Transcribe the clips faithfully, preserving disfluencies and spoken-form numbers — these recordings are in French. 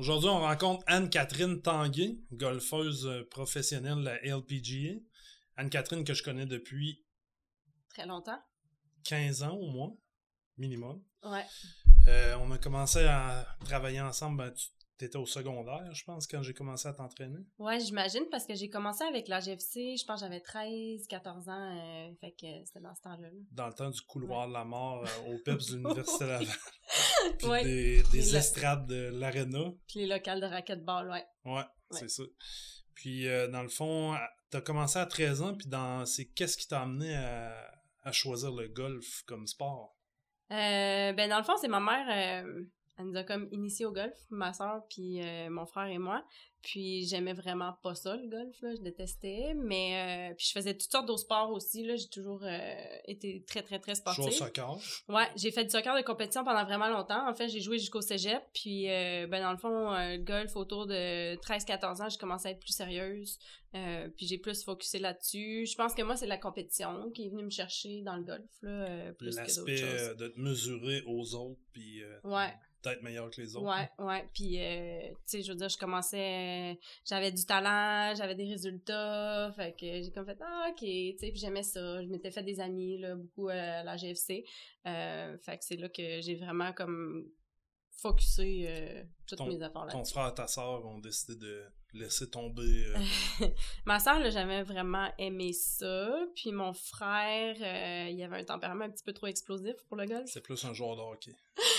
Aujourd'hui, on rencontre Anne-Catherine Tanguay, golfeuse professionnelle de la L P G A. Anne-Catherine que je connais depuis... Très longtemps. quinze ans au moins, minimum. Ouais. Euh, on a commencé à travailler ensemble, ben, tu étais au secondaire, je pense, quand j'ai commencé à t'entraîner. Ouais, j'imagine, parce que j'ai commencé avec l'A G F C, je pense que j'avais treize, quatorze ans, euh, fait que c'était dans ce temps-là. Dans le temps du couloir ouais. de la mort euh, au P E P S de l'Université Laval. Puis ouais. des, des Puis estrades de l'Arena. Puis les locales de racquetball, ouais. Ouais, ouais. c'est ça. Puis, euh, dans le fond, t'as commencé à treize ans, puis dans c'est qu'est-ce qui t'a amené à, à choisir le golf comme sport? Euh, ben, dans le fond, c'est ma mère... Euh... Elle nous a comme initié au golf, ma soeur, puis euh, mon frère et moi. Puis j'aimais vraiment pas ça, le golf, là. Je détestais. Mais euh, puis je faisais toutes sortes d'autres sports aussi, là. J'ai toujours euh, été très, très, très sportive. Jouer au soccer? Ouais, j'ai fait du soccer de compétition pendant vraiment longtemps. En fait, j'ai joué jusqu'au cégep. Puis, euh, ben dans le fond, euh, le golf, autour de treize quatorze ans, j'ai commencé à être plus sérieuse. Euh, puis j'ai plus focusé là-dessus. Je pense que moi, c'est la compétition qui est venue me chercher dans le golf, là, euh, plus que d'autres choses. L'aspect de te mesurer aux autres, puis... Euh... Ouais. Peut-être meilleur que les autres. Ouais, ouais. Puis, euh, tu sais, je veux dire, je commençais... J'avais du talent, j'avais des résultats. Fait que j'ai comme fait, ah, OK, tu sais, puis j'aimais ça. Je m'étais fait des amis, là, beaucoup à la G F C. Euh, fait que c'est là que j'ai vraiment, comme, focusé euh, toutes ton, mes efforts là-dessus. Ton frère et ta sœur ont décidé de laisser tomber... Euh... Ma sœur, là, j'avais vraiment aimé ça. Puis mon frère, euh, il avait un tempérament un petit peu trop explosif pour le golf. C'est plus un joueur de hockey.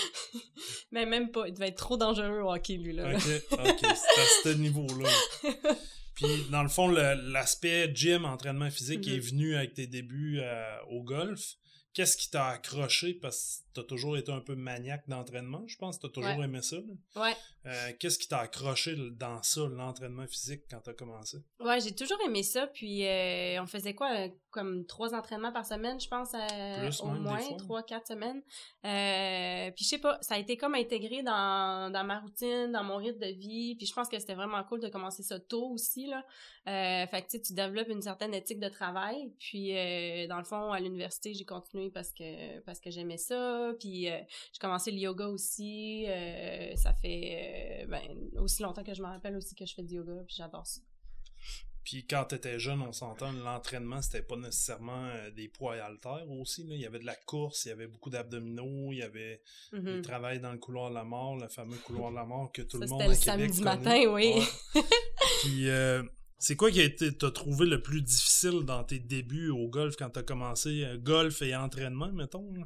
Mais même pas, il devait être trop dangereux au hockey, lui, là. OK, OK, c'est à ce niveau-là. Puis, dans le fond, le, l'aspect gym, entraînement physique, mm-hmm. est venu avec tes débuts euh, au golf. Qu'est-ce qui t'a accroché? Parce que t'as toujours été un peu maniaque d'entraînement, je pense. T'as toujours ouais. aimé ça. Là. Ouais. Euh, qu'est-ce qui t'a accroché dans ça, l'entraînement physique, quand t'as commencé? Ouais, j'ai toujours aimé ça. Puis, euh, on faisait quoi? Comme trois entraînements par semaine, je pense, euh, Plus, au même, moins, trois, quatre semaines. Euh, puis, je sais pas, ça a été comme intégré dans, dans ma routine, dans mon rythme de vie. Puis, je pense que c'était vraiment cool de commencer ça tôt aussi, là. Euh, fait que, tu sais, tu développes une certaine éthique de travail. Puis, euh, dans le fond, à l'université, j'ai continué parce que parce que j'aimais ça. Puis, euh, j'ai commencé le yoga aussi. Euh, ça fait euh, ben, aussi longtemps que je me rappelle aussi que je fais du yoga. Puis, j'adore ça. Puis quand t'étais jeune, on s'entend, l'entraînement, c'était pas nécessairement euh, des poids et haltères aussi. Là. Il y avait de la course, il y avait beaucoup d'abdominaux, il y avait mm-hmm. du travail dans le couloir de la mort, le fameux couloir de la mort que tout ça, le monde à Québec connaît. C'était le samedi matin, oui. Ouais. Puis euh, c'est quoi qui a été, t'as trouvé le plus difficile dans tes débuts au golf quand t'as commencé euh, golf et entraînement, mettons? Là?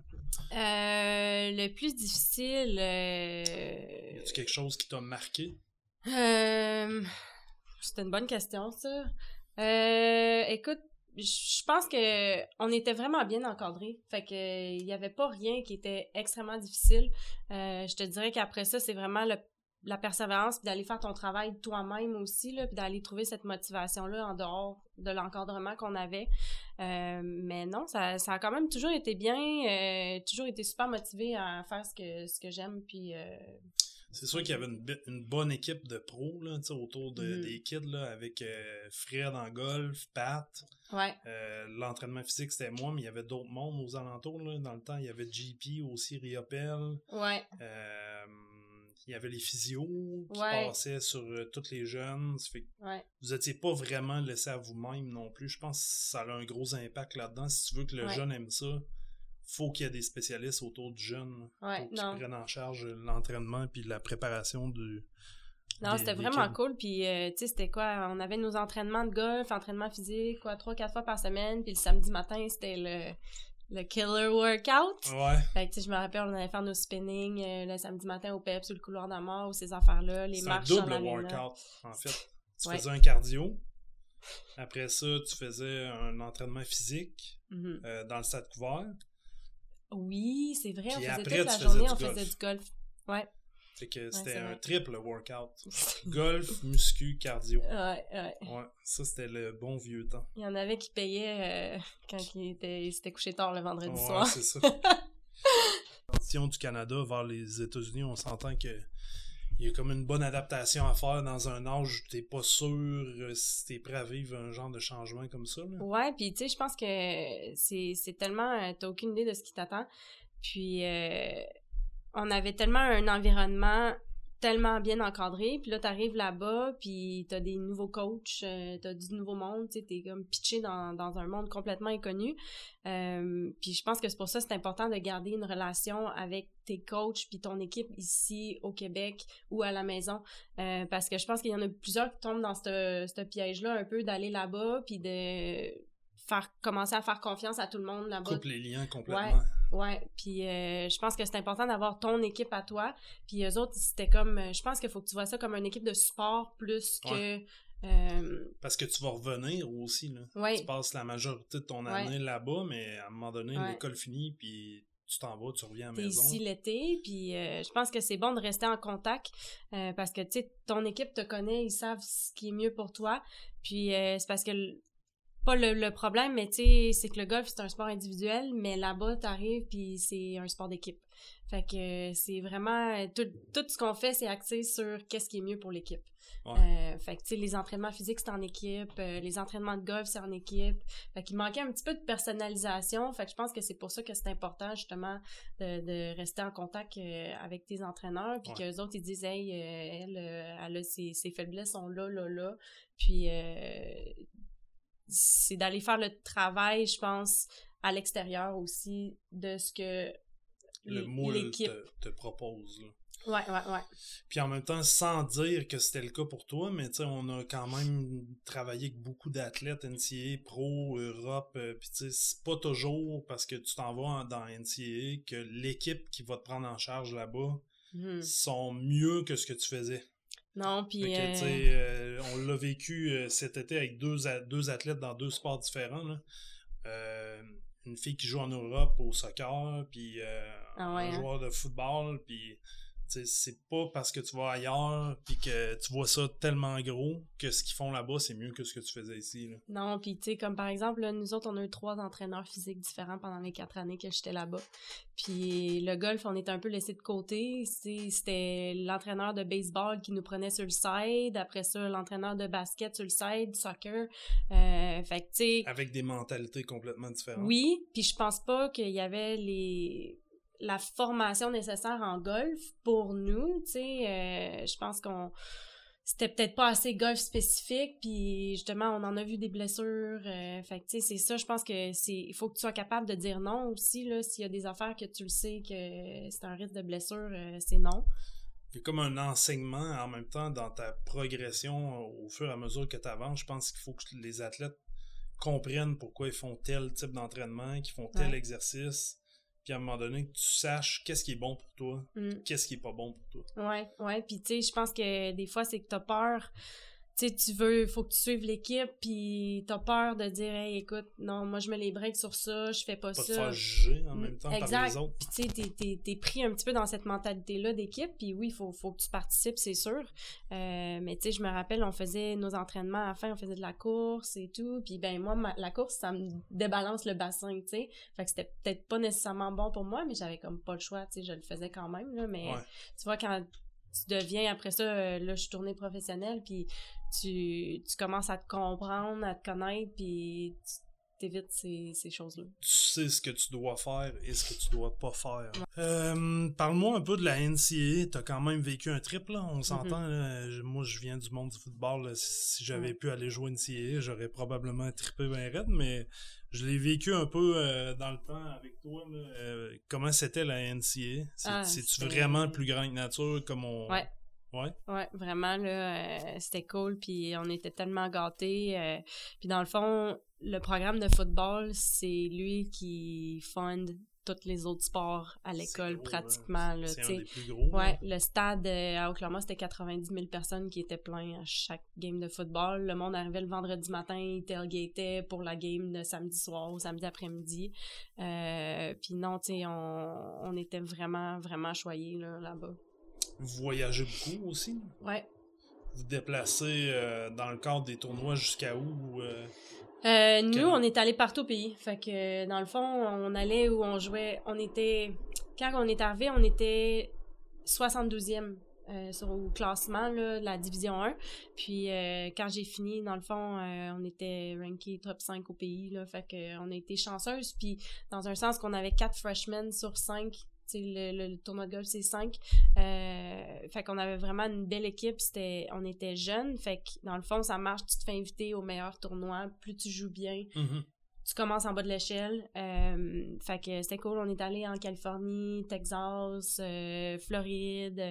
Euh, le plus difficile... Euh... Y a-tu quelque chose qui t'a marqué? Euh... C'était une bonne question, ça. Euh, écoute, je pense que on était vraiment bien encadrés. Fait que il y avait pas rien qui était extrêmement difficile. Euh, je te dirais qu'après ça, c'est vraiment le, la persévérance, puis d'aller faire ton travail toi-même aussi, là, puis d'aller trouver cette motivation-là en dehors de l'encadrement qu'on avait. Euh, mais non, ça, ça a quand même toujours été bien, euh, toujours été super motivée à faire ce que, ce que j'aime, puis... Euh, C'est sûr qu'il y avait une, une bonne équipe de pros là, autour de, mm-hmm. des kids là, avec euh, Fred en golf, Pat. Ouais. Euh, l'entraînement physique, c'était moi, mais il y avait d'autres mondes aux alentours. Là. Dans le temps, il y avait J P aussi, Riopel. Ouais. Euh, il y avait les physios qui ouais. passaient sur euh, tous les jeunes. Ça fait que ouais. vous n'étiez pas vraiment laissé à vous-même non plus. Je pense que ça a un gros impact là-dedans. Si tu veux que le ouais. jeune aime ça, faut qu'il y ait des spécialistes autour du jeune ouais, pour qu'ils prennent en charge l'entraînement puis la préparation du non des, c'était des vraiment kids. Cool puis euh, tu sais c'était quoi on avait nos entraînements de golf entraînement physique quoi trois quatre fois par semaine puis le samedi matin c'était le le killer workout ouais fait que tu sais je me rappelle on allait faire nos spinning euh, le samedi matin au P E P sur le couloir de la mort ou ces affaires là les c'est marches un double dans workout en fait tu ouais. faisais un cardio après ça tu faisais un entraînement physique mm-hmm. euh, dans le stade couvert. Oui, c'est vrai, puis on faisait après, toute la journée, on golf. faisait du golf. Ouais. Fait que c'était ouais, un vrai. triple workout. Golf, muscu, cardio. Ouais, ouais. Ouais, ça c'était le bon vieux temps. Il y en avait qui payaient euh, quand ils, étaient, ils s'étaient couchés tard le vendredi ouais, soir. Ouais, c'est ça. Partion du Canada vers les États-Unis, on s'entend que il y a comme une bonne adaptation à faire dans un âge où t'es pas sûr euh, si t'es prêt à vivre un genre de changement comme ça. Là. Ouais, puis tu sais, je pense que c'est, c'est tellement... Euh, t'as aucune idée de ce qui t'attend. Puis euh, on avait tellement un environnement tellement bien encadré, puis là, t'arrives là-bas, puis t'as des nouveaux coachs, euh, t'as du nouveau monde, tu sais, t'es comme pitché dans, dans un monde complètement inconnu. Euh, puis je pense que c'est pour ça que c'est important de garder une relation avec tes coachs puis ton équipe ici au Québec ou à la maison, euh, parce que je pense qu'il y en a plusieurs qui tombent dans ce ce piège-là un peu d'aller là-bas puis de faire commencer à faire confiance à tout le monde là-bas. Coupe les liens complètement. Ouais. Ouais, puis euh, je pense que c'est important d'avoir ton équipe à toi, puis eux autres, c'était comme, je pense qu'il faut que tu vois ça comme une équipe de support plus que... Ouais. Euh... Parce que tu vas revenir aussi, là. Ouais. Tu passes la majorité de ton année ouais. là-bas, mais à un moment donné, ouais. l'école finit, puis tu t'en vas, tu reviens à la T'es maison. T'es ici l'été, puis euh, je pense que c'est bon de rester en contact, euh, parce que, tu sais, ton équipe te connaît, ils savent ce qui est mieux pour toi, puis euh, c'est parce que... Le, pas le, le problème, mais tu sais, c'est que le golf, c'est un sport individuel, mais là-bas, t'arrives, puis c'est un sport d'équipe. Fait que c'est vraiment... Tout, tout ce qu'on fait, c'est axé sur qu'est-ce qui est mieux pour l'équipe. Ouais. Euh, fait que, tu sais, les entraînements physiques, c'est en équipe. Euh, les entraînements de golf, c'est en équipe. Fait qu'il manquait un petit peu de personnalisation. Fait que je pense que c'est pour ça que c'est important, justement, de, de rester en contact euh, avec tes entraîneurs, puis ouais. qu'eux autres, ils disent « Hey, euh, elle, euh, elle a ses, ses faiblesses sont là, là, là. » Puis... Euh, c'est d'aller faire le travail, je pense, à l'extérieur aussi de ce que le moule te, te propose. Là. Ouais, ouais, ouais. Puis en même temps, sans dire que c'était le cas pour toi, mais tu sais, on a quand même travaillé avec beaucoup d'athlètes N C A A, pro, Europe, euh, puis tu sais, c'est pas toujours parce que tu t'en vas dans N C A A que l'équipe qui va te prendre en charge là-bas mm-hmm. sont mieux que ce que tu faisais. Non, puis... Fait que, euh... tu sais, euh, on l'a vécu euh, cet été avec deux, a- deux athlètes dans deux sports différents, là. Euh, une fille qui joue en Europe au soccer, puis euh, ah ouais, un hein? joueur de football, puis... T'sais, c'est pas parce que tu vas ailleurs puis que tu vois ça tellement gros que ce qu'ils font là-bas, c'est mieux que ce que tu faisais ici. Là. Non, puis tu sais, comme par exemple, là, nous autres, on a eu trois entraîneurs physiques différents pendant les quatre années que j'étais là-bas. Puis le golf, on était un peu laissé de côté. T'sais, c'était l'entraîneur de baseball qui nous prenait sur le side. Après ça, l'entraîneur de basket sur le side, soccer. Euh, fait que tu sais... Avec des mentalités complètement différentes. Oui, puis je pense pas qu'il y avait les... la formation nécessaire en golf pour nous, tu sais, euh, je pense qu'on c'était peut-être pas assez golf spécifique, puis justement on en a vu des blessures, euh, fait que tu sais c'est ça, je pense que c'est il faut que tu sois capable de dire non aussi là, s'il y a des affaires que tu le sais que c'est un risque de blessure, euh, c'est non. Il y a comme un enseignement en même temps dans ta progression au fur et à mesure que tu avances, je pense qu'il faut que les athlètes comprennent pourquoi ils font tel type d'entraînement, qu'ils font tel ouais. exercice. Puis à un moment donné, que tu saches qu'est-ce qui est bon pour toi, mm. qu'est-ce qui est pas bon pour toi. Ouais, ouais, puis tu sais, je pense que des fois, c'est que t'as peur, tu sais, tu veux, faut que tu suives l'équipe, puis t'as peur de dire, hey, écoute, non, moi, je mets les breaks sur ça, je fais pas, pas ça. Pas te faire juger en même temps exact. par les autres. Puis tu sais, t'es, t'es, t'es pris un petit peu dans cette mentalité-là d'équipe, puis oui, il faut, faut que tu participes, c'est sûr. Euh, mais tu sais, je me rappelle, on faisait nos entraînements à la fin, on faisait de la course et tout, puis ben moi, ma, la course, ça me débalance le bassin, tu sais. Fait que c'était peut-être pas nécessairement bon pour moi, mais j'avais comme pas le choix, tu sais, je le faisais quand même, là, mais ouais. tu vois, quand tu deviens, après ça, euh, là, je suis tournée professionnelle, puis tu, tu commences à te comprendre, à te connaître, puis tu t'évites ces, ces choses-là. Tu sais ce que tu dois faire et ce que tu dois pas faire. Ouais. Euh, parle-moi un peu de la N C A A. T'as quand même vécu un trip, là. On s'entend, mm-hmm. là. Moi, je viens du monde du football. Là. Si j'avais mm. pu aller jouer N C A A, j'aurais probablement trippé bien raide, mais je l'ai vécu un peu euh, dans le temps avec toi. Là. Euh, comment c'était la N C A A? C'est, ah, c'est-tu c'était... vraiment plus grand que nature comme on... Ouais. Ouais. Ouais, vraiment, là, euh, c'était cool, puis on était tellement gâtés. Euh, puis dans le fond, le programme de football, c'est lui qui fonde tous les autres sports à l'école, gros, pratiquement. Hein? Là, c'est t'sais. un des plus gros. Ouais, hein? Le stade euh, à Oklahoma, c'était quatre-vingt-dix mille personnes qui étaient pleins à chaque game de football. Le monde arrivait le vendredi matin, il tailgatait pour la game de samedi soir ou samedi après-midi. Euh, puis non, tu sais, on, on était vraiment, vraiment choyés là, là-bas. Vous voyagez beaucoup aussi? Ouais. Vous déplacez euh, dans le cadre des tournois jusqu'à où? Euh, euh, nous, quel... on est allés partout au pays. Fait que, dans le fond, on allait où on jouait. On était... Quand on est arrivé, on était soixante-douzième euh, sur le classement là, de la Division un. Puis, euh, quand j'ai fini, dans le fond, euh, on était ranké top cinq au pays. Là, fait que, on a été chanceuse. Puis, dans un sens qu'on avait quatre freshmen sur cinq sais, le, le, le tournoi de golf, c'est cinq. Euh, fait qu'on avait vraiment une belle équipe. C'était, on était jeunes. Fait que, dans le fond, ça marche. Tu te fais inviter au meilleur tournoi. Plus tu joues bien, mm-hmm. tu commences en bas de l'échelle. Euh, fait que c'était cool. On est allé en Californie, Texas, euh, Floride,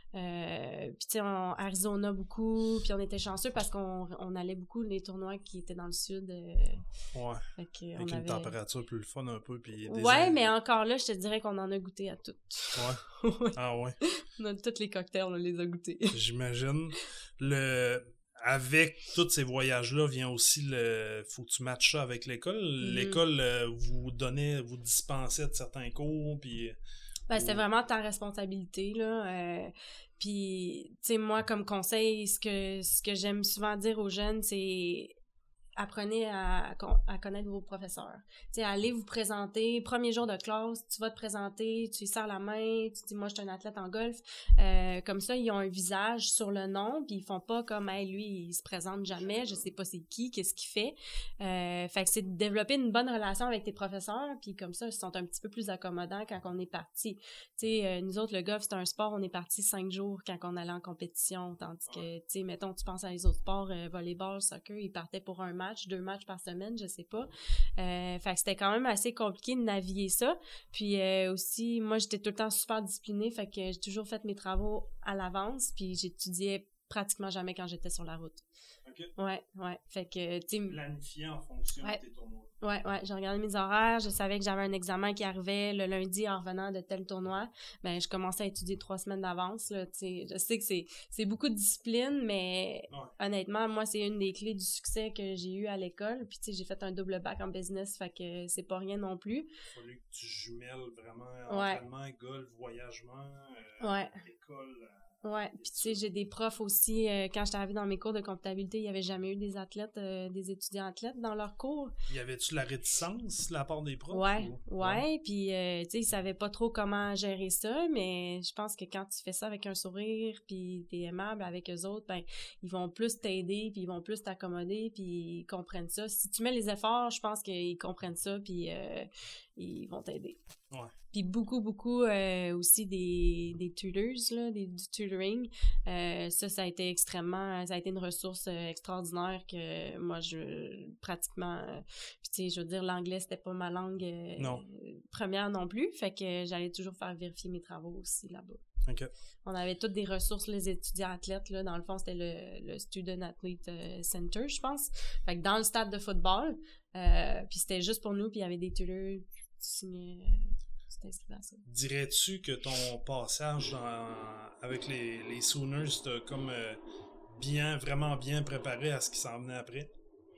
euh, puis tu sais, Arizona beaucoup. Puis on était chanceux parce qu'on on allait beaucoup les tournois qui étaient dans le sud. Euh, ouais. Fait que Avec on une avait... température plus le fun un peu. Puis des ouais, ailes. mais encore là, je te dirais qu'on en a goûté à toutes. Ouais. ouais. Ah ouais. On a tous les cocktails, on les a goûtés. J'imagine. Le... Avec tous ces voyages-là vient aussi le... Faut que tu matches ça avec l'école. Mm-hmm. L'école euh, vous donnait, vous dispensait de certains cours, puis... Ben, c'était vraiment ta responsabilité, là. Euh, puis, tu sais, moi, comme conseil, ce que, ce que j'aime souvent dire aux jeunes, c'est... apprenez à, à connaître vos professeurs. Tu sais, allez vous présenter. Premier jour de classe, tu vas te présenter, tu lui serres la main, tu dis « Moi, je suis un athlète en golf. Euh, » Comme ça, ils ont un visage sur le nom, puis ils font pas comme « Hey, lui, il se présente jamais, je sais pas c'est qui, qu'est-ce qu'il fait. Euh, » Fait que c'est de développer une bonne relation avec tes professeurs, puis comme ça, ils sont un petit peu plus accommodants quand on est parti. Tu sais, euh, nous autres, le golf, c'est un sport, on est parti cinq jours quand on allait en compétition, tandis que, tu sais, mettons, tu penses à les autres sports, euh, volleyball, soccer, ils partaient pour un match, deux matchs par semaine, je sais pas. Euh, fait que c'était quand même assez compliqué de naviguer ça. Puis euh, aussi, moi, j'étais tout le temps super disciplinée, fait que j'ai toujours fait mes travaux à l'avance, puis j'étudiais pratiquement jamais quand j'étais sur la route. OK. Ouais, ouais. Fait que, tu sais... Planifier en fonction ouais. de tes tournois. Ouais, ouais. J'ai regardé mes horaires. Je savais que j'avais un examen qui arrivait le lundi en revenant de tel tournoi. Ben, je commençais à étudier trois semaines d'avance, là. Tu sais, je sais que c'est, c'est beaucoup de discipline, mais ouais. Honnêtement, moi, c'est une des clés du succès que j'ai eu à l'école. Puis, tu sais, j'ai fait un double bac en business, fait que c'est pas rien non plus. Il a fallu que tu jumelles vraiment ouais. entraînement, golf, voyagement, euh, ouais. école... Euh... Ouais, puis tu sais, j'ai des profs aussi, euh, quand j'étais arrivée dans mes cours de comptabilité, il n'y avait jamais eu des athlètes, euh, des étudiants athlètes dans leurs cours. Y avait-tu la réticence de la part des profs? Ouais, ou... ouais, ouais. Puis euh, tu sais, ils savaient pas trop comment gérer ça, mais je pense que quand tu fais ça avec un sourire, puis t'es aimable avec eux autres, ben ils vont plus t'aider, puis ils vont plus t'accommoder, puis ils comprennent ça. Si tu mets les efforts, je pense qu'ils comprennent ça, puis euh, ils vont t'aider. Ouais. Puis beaucoup, beaucoup euh, aussi des, des tutors, là, des, du tutoring. Euh, ça, ça a été extrêmement... Ça a été une ressource euh, extraordinaire que moi, je... pratiquement... Euh, puis tu sais, je veux dire, l'anglais, c'était pas ma langue euh, non. première non plus. Fait que j'allais toujours faire vérifier mes travaux aussi là-bas. OK. On avait toutes des ressources, les étudiants athlètes, là. Dans le fond, c'était le, le Student Athlete Center, je pense. Fait que dans le stade de football. Euh, puis c'était juste pour nous, puis il y avait des tutors qui signaient... Dirais-tu que ton passage dans, avec les, les Sooners t'a comme euh, bien, vraiment bien préparé à ce qui s'en venait après?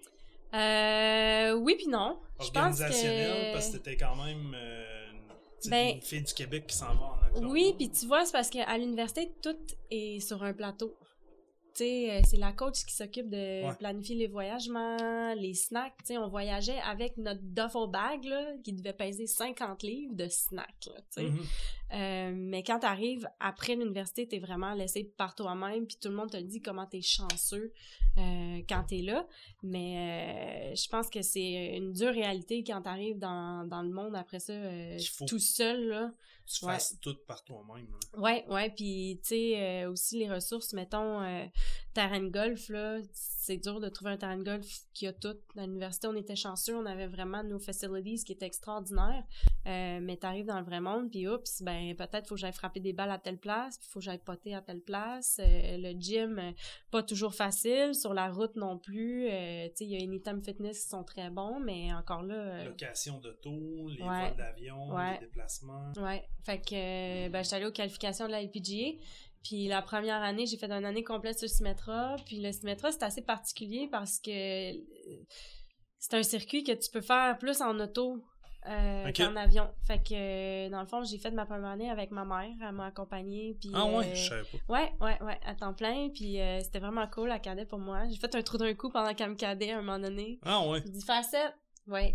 Euh, oui puis non. Organisationnel, que... parce que t'étais quand même euh, ben, une fille du Québec qui s'en va en Oklahoma. Oui, puis tu vois, c'est parce qu'à l'université, tout est sur un plateau. Tu sais, c'est la coach qui s'occupe de ouais. planifier les voyagements, les snacks. Tu sais, on voyageait avec notre duffel bag, là, qui devait peser cinquante livres de snacks, là, tu sais. Mm-hmm. Euh, mais quand t'arrives après l'université, t'es vraiment laissé par toi-même, puis tout le monde te dit comment t'es chanceux euh, quand t'es là. Mais euh, je pense que c'est une dure réalité quand t'arrives dans, dans le monde après ça, euh, tout seul, là. Tu ouais. fasses tout par toi-même. Là. Ouais, ouais, puis tu sais, euh, aussi les ressources, mettons, euh, terrain de golf, là, c'est dur de trouver un terrain de golf qui a tout. À l'université, on était chanceux, on avait vraiment nos facilities qui étaient extraordinaires, euh, mais t'arrives dans le vrai monde, puis oups, ben peut-être faut que j'aille frapper des balles à telle place, puis faut que j'aille poter à telle place, euh, le gym, euh, pas toujours facile, sur la route non plus, euh, tu sais, il y a Anytime Fitness qui sont très bons, mais encore là... Euh, location d'auto, les ouais, vols d'avion, ouais, les déplacements... Ouais, fait que, ben, j'étais allée aux qualifications de la L P G A. Puis la première année, j'ai fait une année complète sur le Symetra. Puis le Symetra, c'est assez particulier parce que c'est un circuit que tu peux faire plus en auto euh, okay. qu'en avion. Fait que, dans le fond, j'ai fait ma première année avec ma mère. Elle m'a accompagnée. Puis, ah ouais, euh, je savais pas. Ouais, ouais, ouais, à temps plein. Puis euh, c'était vraiment cool, la cadet pour moi. J'ai fait un trou d'un coup pendant qu'elle me cadait à un moment donné. Ah ouais. J'ai dit facette. Ouais.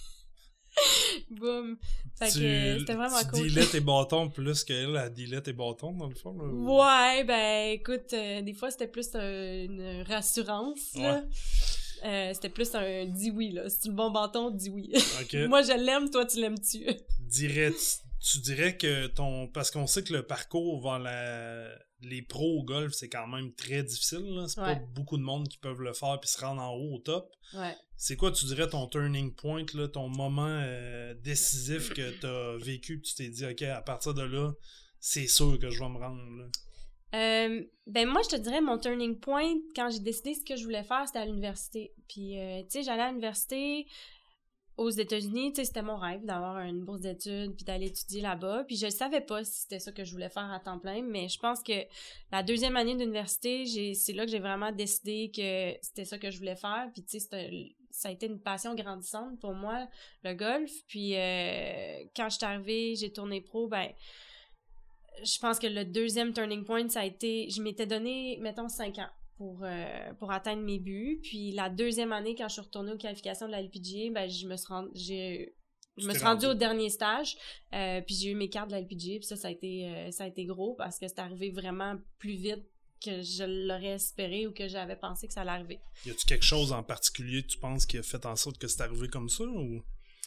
Boum. Fait tu, que c'était vraiment tu cool. Tu dealais tes bâtons plus qu'elle, elle dealait tes bâtons, dans le fond, là? Ouais, ben, écoute, euh, des fois, c'était plus euh, une rassurance, là. Ouais. Euh, c'était plus un dis oui, là. Si tu le bon bâton, dis oui. Okay. Moi, je l'aime, toi, tu l'aimes-tu? Dirais-tu tu dirais que ton... Parce qu'on sait que le parcours vers la... les pros au golf, c'est quand même très difficile. Là. C'est ouais. pas beaucoup de monde qui peuvent le faire puis se rendre en haut au top. Ouais. C'est quoi, tu dirais, ton turning point, là, ton moment euh, décisif que t'as vécu, tu t'es dit, OK, à partir de là, c'est sûr que je vais me rendre. Là. Euh, ben moi, je te dirais, mon turning point, quand j'ai décidé ce que je voulais faire, c'était à l'université. Puis, euh, tu sais, j'allais à l'université aux États-Unis, tu sais, c'était mon rêve d'avoir une bourse d'études puis d'aller étudier là-bas. Puis je savais pas si c'était ça que je voulais faire à temps plein, mais je pense que la deuxième année d'université, j'ai, c'est là que j'ai vraiment décidé que c'était ça que je voulais faire. Puis tu sais, c'était, ça a été une passion grandissante pour moi, le golf. Puis euh, quand je suis arrivée, j'ai tourné pro, ben je pense que le deuxième turning point, ça a été, je m'étais donné, mettons, cinq ans. Pour, euh, pour atteindre mes buts. Puis la deuxième année, quand je suis retournée aux qualifications de la L P G A, ben je me suis rendue, j'ai, je me suis rendue au dernier stage, euh, puis j'ai eu mes cartes de la L P G A, puis ça, ça a été, euh, ça a été gros parce que c'est arrivé vraiment plus vite que je l'aurais espéré ou que j'avais pensé que ça allait arriver. Y a-tu quelque chose en particulier que tu penses qui a fait en sorte que c'est arrivé comme ça, ou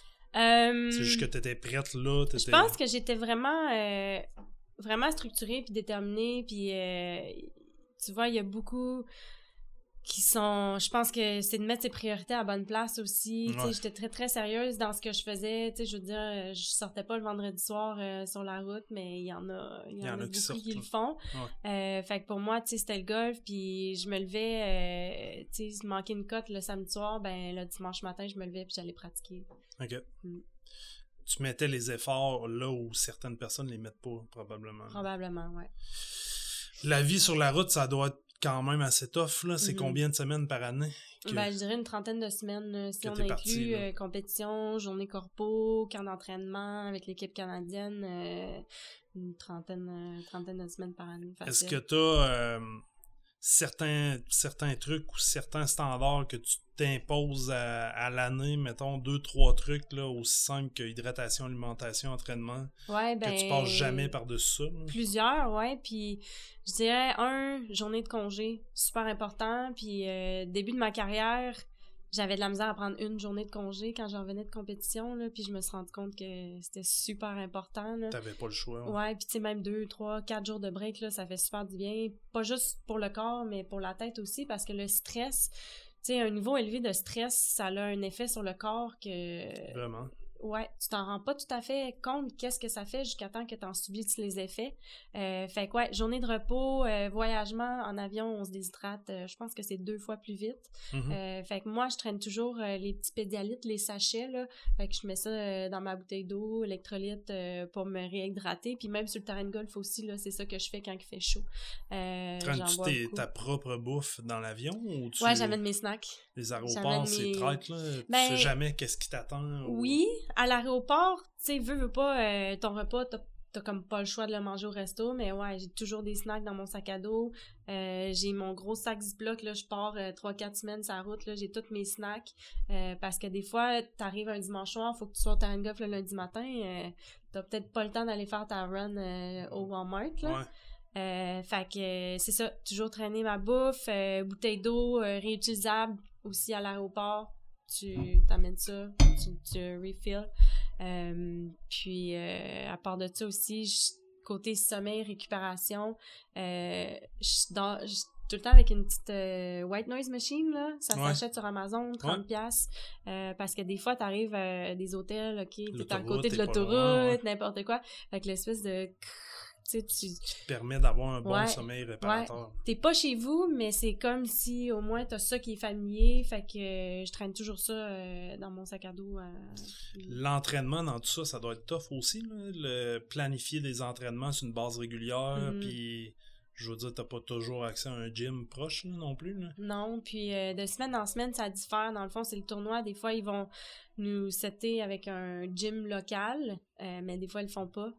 euh, c'est juste que t'étais prête là? T'étais... Je pense que j'étais vraiment, euh, vraiment structurée puis déterminée, puis euh, tu vois, il y a beaucoup qui sont... Je pense que c'est de mettre ses priorités à la bonne place aussi. Ouais. J'étais très, très sérieuse dans ce que je faisais. T'sais, je veux dire, je sortais pas le vendredi soir euh, sur la route, mais il y en a, il y, y en, en a, a beaucoup qui, sortent, qui le font. Ouais. Euh, fait que pour moi, c'était le golf, puis je me levais... Euh, tu sais, manquer une cote le samedi soir, ben le dimanche matin, je me levais puis j'allais pratiquer. OK. Mm. Tu mettais les efforts là où certaines personnes les mettent pas, probablement. Probablement, ouais. La vie sur la route, ça doit être quand même assez tough, là. C'est mm-hmm. combien de semaines par année? Que... Ben, je dirais une trentaine de semaines. Si on inclut parti, euh, compétition, journée corpo, camp d'entraînement avec l'équipe canadienne, euh, une trentaine, euh, trentaine de semaines par année. Facile. Est-ce que tu as euh, certains, certains trucs ou certains standards que tu t'imposes à, à l'année, mettons deux, trois trucs là, aussi simples que hydratation, alimentation, entraînement, ouais, ben, que tu passes jamais par-dessus ça? Là? Plusieurs, ouais, puis je dirais un, journée de congé, super important, puis euh, début de ma carrière, j'avais de la misère à prendre une journée de congé quand j'en revenais de compétition, là, puis je me suis rendu compte que c'était super important. Là. T'avais pas le choix. Ouais, ouais puis tu sais, même deux, trois, quatre jours de break, là, ça fait super du bien, pas juste pour le corps, mais pour la tête aussi, parce que le stress... Tu sais, un niveau élevé de stress, ça a un effet sur le corps que... Vraiment? Ouais, tu t'en rends pas tout à fait compte qu'est-ce que ça fait jusqu'à temps que t'en subisses les effets. Euh, fait que ouais, journée de repos, euh, voyagement, en avion, on se déshydrate, euh, je pense que c'est deux fois plus vite. Mm-hmm. Euh, fait que moi, je traîne toujours euh, les petits pédialytes, les sachets, là. Fait que je mets ça euh, dans ma bouteille d'eau, électrolyte, euh, pour me réhydrater. Puis même sur le terrain de golf aussi, là, c'est ça que je fais quand il fait chaud. Euh, Traînes-tu tes, ta propre bouffe dans l'avion? Ou tu... Ouais, j'amène mes snacks. Les aéroports, c'est mes... traite, là. Ben, tu sais jamais qu'est-ce qui t'attend. Ou... Oui, à l'aéroport, tu sais, veux, veux pas, euh, ton repas, t'as, t'as comme pas le choix de le manger au resto, mais ouais, j'ai toujours des snacks dans mon sac à dos. Euh, j'ai mon gros sac Ziploc, là, je pars euh, trois quatre semaines sur la route, là, j'ai tous mes snacks. Euh, parce que des fois, t'arrives un dimanche soir, faut que tu sois au terrain de golf le lundi matin, euh, t'as peut-être pas le temps d'aller faire ta run euh, au Walmart, là. Ouais. Euh, fait que euh, c'est ça, toujours traîner ma bouffe, euh, bouteille d'eau euh, réutilisable aussi à l'aéroport, tu t'amènes ça, tu, tu refill. Euh, puis euh, à part de ça aussi, je, côté sommeil, récupération, euh, je dans je, tout le temps avec une petite euh, white noise machine, là, ça ouais. s'achète sur Amazon, trente piastres, euh, parce que des fois, t'arrives à des hôtels, ok, t'es à côté de l'autoroute, loin, ouais. n'importe quoi, avec l'espèce de... Tu, tu te permet d'avoir un bon ouais, sommeil réparateur. Ouais. T'es pas chez vous, mais c'est comme si au moins t'as ça qui est familier, fait que euh, je traîne toujours ça euh, dans mon sac à dos. Euh, L'entraînement dans tout ça, ça doit être tough aussi, là, le planifier des entraînements sur une base régulière, mm. puis je veux dire, t'as pas toujours accès à un gym proche là, non plus. Là. Non, puis euh, de semaine en semaine, ça diffère. Dans le fond, c'est le tournoi. Des fois, ils vont nous setter avec un gym local, euh, mais des fois, ils le font pas.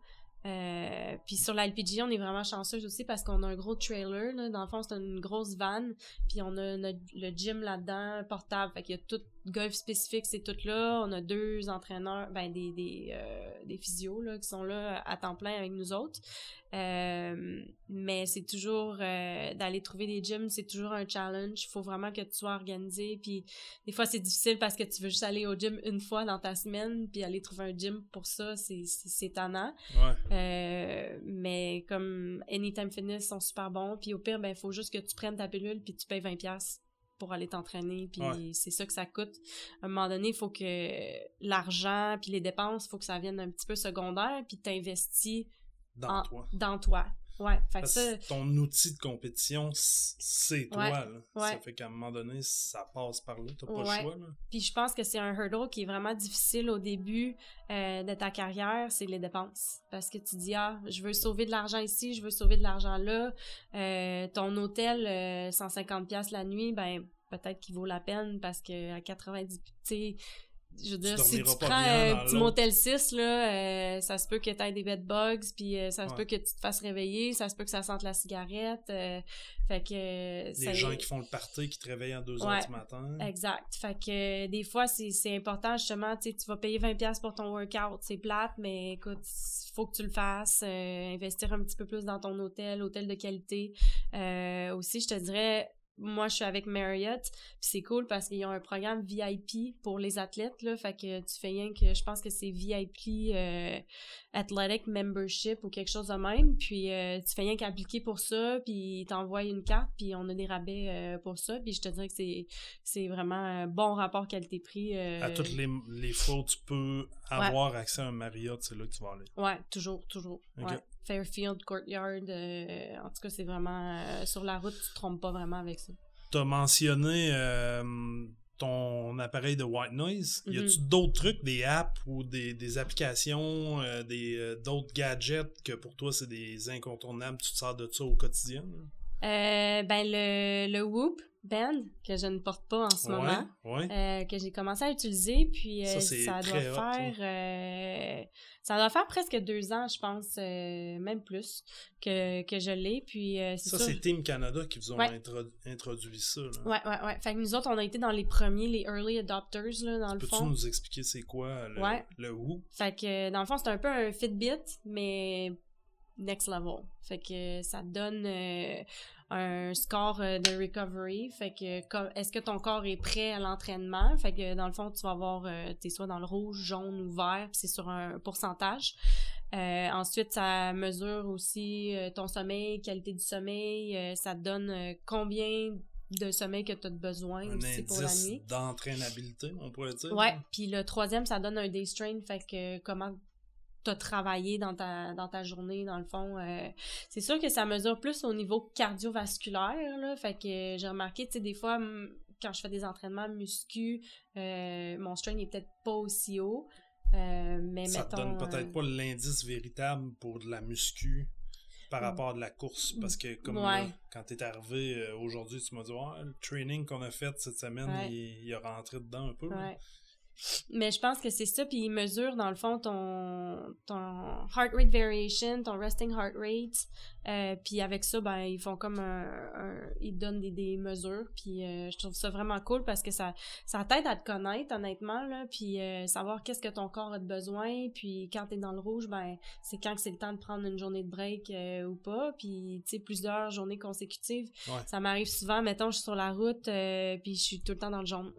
Euh, puis sur la L P G A, on est vraiment chanceuse aussi parce qu'on a un gros trailer, là. Dans le fond, c'est une grosse van, puis on a notre, le gym là-dedans, portable, fait qu'il y a tout golf spécifique, c'est tout là. On a deux entraîneurs, ben des des, euh, des physios là, qui sont là à temps plein avec nous autres. Euh, mais c'est toujours euh, d'aller trouver des gyms, c'est toujours un challenge. Il faut vraiment que tu sois organisé. Puis des fois, c'est difficile parce que tu veux juste aller au gym une fois dans ta semaine, puis aller trouver un gym pour ça, c'est, c'est, c'est tannant. Ouais. Euh, mais comme Anytime Fitness sont super bons. Puis au pire, ben il faut juste que tu prennes ta pilule puis tu payes vingt dollars pour aller t'entraîner, puis ouais. c'est ça que ça coûte. À un moment donné, il faut que l'argent puis les dépenses, il faut que ça vienne un petit peu secondaire, puis t'investis dans en, toi. Dans toi. Ouais, fait Parce que ça... ton outil de compétition, c'est toi, ouais, là. Ouais. Ça fait qu'à un moment donné, ça passe par là, t'as pas ouais. le choix, là. Puis je pense que c'est un hurdle qui est vraiment difficile au début euh, de ta carrière, c'est les dépenses. Parce que tu dis, ah, je veux sauver de l'argent ici, je veux sauver de l'argent là. Euh, ton hôtel, euh, cent cinquante dollars la nuit, ben peut-être qu'il vaut la peine parce que à quatre-vingt-dix, tu sais, je veux dire, si tu prends un euh, petit Motel six, là, euh, ça se peut que t'aies des bed bugs, puis euh, ça se ouais. peut que tu te fasses réveiller, ça se peut que ça sente la cigarette, euh, fait que... Les ça gens y... qui font le party, qui te réveillent à deux heures ouais, du matin. Exact, fait que euh, des fois, c'est, c'est important, justement, tu sais, tu vas payer vingt dollars pour ton workout, c'est plate, mais écoute, faut que tu le fasses, euh, investir un petit peu plus dans ton hôtel, hôtel de qualité. Euh, aussi, je te dirais... Moi, je suis avec Marriott, puis c'est cool parce qu'ils ont un programme V I P pour les athlètes, là, fait que tu fais rien que, je pense que c'est V I P euh, Athletic Membership ou quelque chose de même, puis euh, tu fais rien qu'appliquer pour ça, puis ils t'envoient une carte, puis on a des rabais euh, pour ça, puis je te dirais que c'est c'est vraiment un bon rapport qualité-prix. Euh... À toutes les, les fois où tu peux avoir ouais. accès à un Marriott, c'est là que tu vas aller. Ouais, toujours, toujours, okay. ouais. Fairfield, Courtyard, euh, en tout cas, c'est vraiment... Euh, sur la route, tu te trompes pas vraiment avec ça. T'as mentionné euh, ton appareil de white noise. Mm-hmm. Y a-tu d'autres trucs, des apps ou des, des applications, euh, des, euh, d'autres gadgets que pour toi, c'est des incontournables, tu te sers de ça au quotidien? Euh, ben, le, le Whoop Band, que je ne porte pas en ce ouais, moment, ouais. Euh, que j'ai commencé à utiliser, puis euh, ça, ça doit hot, faire euh, ça doit faire presque deux ans, je pense, euh, même plus, que, que je l'ai, puis euh, c'est ça, sûr... c'est Team Canada qui vous ont ouais. introdu- introduit ça, là. Ouais, ouais, ouais. Fait que nous autres, on a été dans les premiers, les early adopters, là, dans Peux-tu le fond. Peux-tu nous expliquer c'est quoi, le, ouais. le Whoop? Fait que, dans le fond, c'est un peu un Fitbit, mais next level. Fait que ça te donne... Euh, un score euh, de recovery, fait que comme, est-ce que ton corps est prêt à l'entraînement, fait que dans le fond tu vas avoir euh, t'es soit dans le rouge, jaune ou vert, puis c'est sur un pourcentage. Euh, ensuite ça mesure aussi euh, ton sommeil, qualité du sommeil, euh, ça te donne euh, combien de sommeil que tu as besoin un aussi pour la nuit. D'entraînabilité, on pourrait dire. Ouais, puis le troisième ça donne un day strain, fait que comment t'as travaillé dans ta dans ta journée, dans le fond. Euh, c'est sûr que ça mesure plus au niveau cardiovasculaire, là, fait que j'ai remarqué, tu sais, des fois, m- quand je fais des entraînements muscu, euh, mon strain est peut-être pas aussi haut, euh, mais ça mettons... Ça te donne peut-être euh... pas l'indice véritable pour de la muscu par rapport à de la course, parce que comme ouais. là, quand t'es arrivé euh, aujourd'hui, tu m'as dit ouais, le training qu'on a fait cette semaine, ouais. il, il a rentré dedans un peu. Ouais. Mais je pense que c'est ça, puis il mesure dans le fond ton ton heart rate variation, ton resting heart rate, euh, puis avec ça ben ils font comme un, un ils donnent des, des mesures, puis euh, je trouve ça vraiment cool parce que ça ça t'aide à te connaître honnêtement là, puis euh, savoir qu'est-ce que ton corps a de besoin, puis quand t'es dans le rouge ben c'est quand que c'est le temps de prendre une journée de break euh, ou pas, puis tu sais plusieurs journées consécutives. Ouais. Ça m'arrive souvent, mettons je suis sur la route euh, puis je suis tout le temps dans le jaune.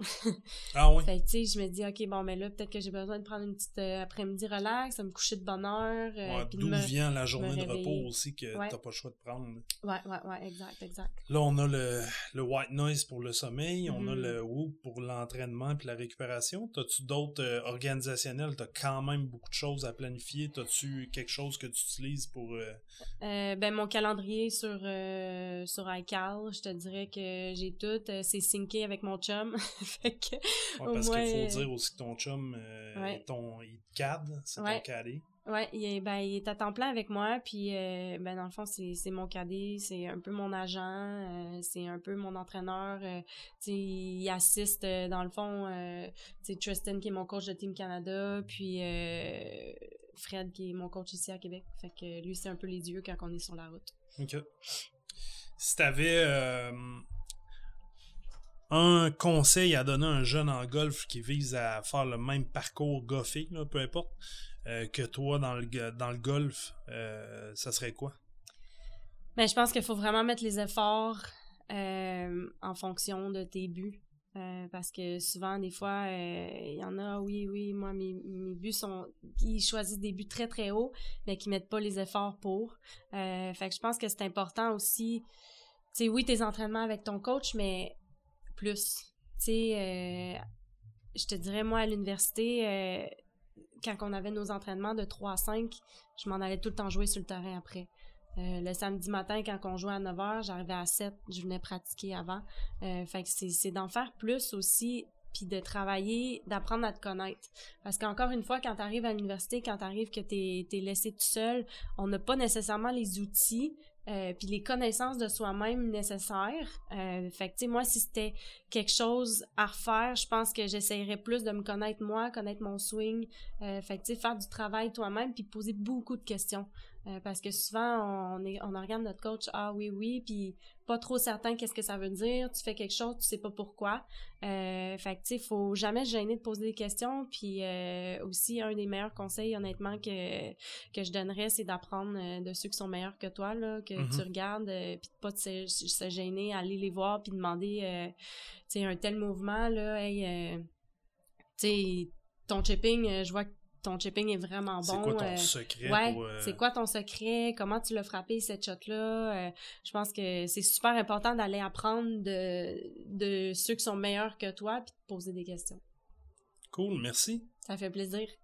Ah oui. Fait que tu sais je me dis ok, bon, mais là, peut-être que j'ai besoin de prendre une petite euh, après-midi relax, de me coucher de bonne heure. Euh, ouais, d'où me, vient la journée de repos aussi que ouais. t'as pas le choix de prendre. Ouais, ouais, ouais, exact, exact. Là, on a le, le white noise pour le sommeil, mm-hmm. on a le Whoop pour l'entraînement puis la récupération. T'as-tu d'autres euh, organisationnels? T'as quand même beaucoup de choses à planifier. T'as-tu quelque chose que tu utilises pour... Euh... Euh, ben, mon calendrier sur, euh, sur iCal, je te dirais que j'ai tout. Euh, c'est synké avec mon chum. Fait que, ouais, parce moins, qu'il faut dire aussi que ton chum, euh, ouais. ton, il te cadre, c'est ouais. ton cadet. Ouais, il est, ben, il est à temps plein avec moi, puis euh, ben, dans le fond, c'est, c'est mon cadet, c'est un peu mon agent, euh, c'est un peu mon entraîneur, euh, tu sais, il assiste, euh, dans le fond, euh, tu sais, Tristan qui est mon coach de Team Canada, puis euh, Fred qui est mon coach ici à Québec, fait que lui, c'est un peu les dieux quand on est sur la route. OK. Si t'avais... Euh... un conseil à donner à un jeune en golf qui vise à faire le même parcours golfé, là, peu importe, euh, que toi dans le, dans le golf, euh, ça serait quoi? Ben, je pense qu'il faut vraiment mettre les efforts euh, en fonction de tes buts. Euh, parce que souvent, des fois, il euh, y en a, oui, oui, moi, mes, mes buts sont... Ils choisissent des buts très, très hauts, mais qui mettent pas les efforts pour. Euh, fait que je pense que c'est important aussi, tu sais, oui, tes entraînements avec ton coach, mais plus. Tu sais, euh, je te dirais, moi, à l'université, euh, quand on avait nos entraînements de trois à cinq, je m'en allais tout le temps jouer sur le terrain après. Euh, le samedi matin, quand on jouait à neuf heures, j'arrivais à sept, je venais pratiquer avant. Euh, fait que c'est, c'est d'en faire plus aussi, puis de travailler, d'apprendre à te connaître. Parce qu'encore une fois, quand t'arrives à l'université, quand t'arrives que t'es, t'es laissé tout seul, on n'a pas nécessairement les outils, euh, puis les connaissances de soi-même nécessaires. Euh, fait que, tu sais, moi, si c'était quelque chose à refaire, je pense que j'essayerais plus de me connaître moi, connaître mon swing. Euh, fait que, tu sais, faire du travail toi-même, puis poser beaucoup de questions. Euh, parce que souvent, on, est, on regarde notre coach, ah oui, oui, puis pas trop certain qu'est-ce que ça veut dire, tu fais quelque chose, tu sais pas pourquoi. Euh, fait que, tu sais, faut jamais se gêner de poser des questions, puis euh, aussi, un des meilleurs conseils, honnêtement, que, que je donnerais, c'est d'apprendre euh, de ceux qui sont meilleurs que toi, là, que mm-hmm. tu regardes, euh, puis pas de se, se gêner, aller les voir, puis demander, euh, tu sais, un tel mouvement, là, hey, euh, tu sais, ton chipping, euh, je vois que ton chipping est vraiment bon. C'est quoi ton euh, secret? Ouais, pour, euh... c'est quoi ton secret? Comment tu l'as frappé, cette shot-là? Euh, je pense que c'est super important d'aller apprendre de, de ceux qui sont meilleurs que toi puis de poser des questions. Cool, merci. Ça fait plaisir.